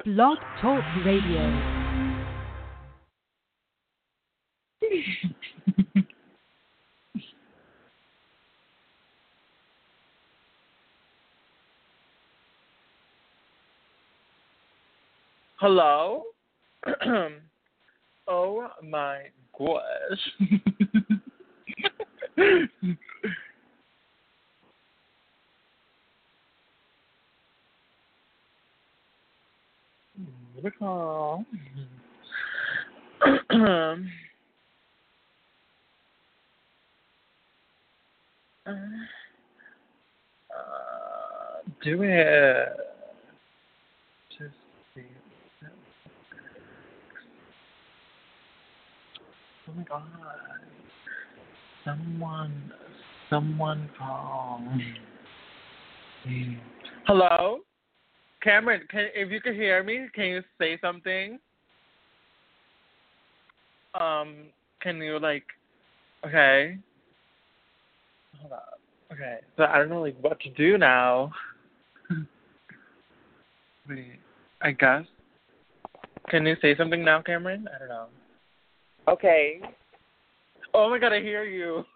Blog Talk Radio. Hello? Oh my gosh. Beautiful. Do it. Just see. Oh my god. Someone call. Hello? Cameron, if you can hear me, can you say something? Can you okay. Hold up. Okay. So I don't know what to do now. Wait, I guess. Can you say something now, Cameron? I don't know. Okay. Oh my god, I hear you.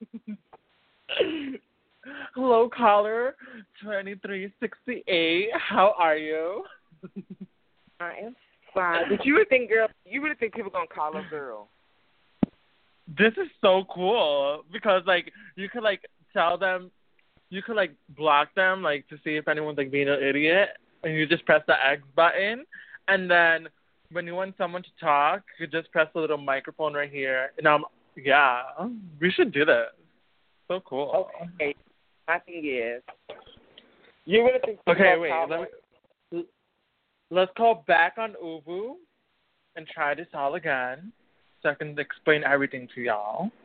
Hello, caller 2368. How are you? I am fine. Did you really think, girl? You really think people gonna call her girl? This is so cool because you could tell them, you could block them to see if anyone's being an idiot, and you just press the X button, and then when you want someone to talk, you just press the little microphone right here. And yeah, we should do this. So cool. Okay. My thing is, you really think people okay, gonna wait, call let's call back on Ubu and try this all again so I can explain everything to y'all.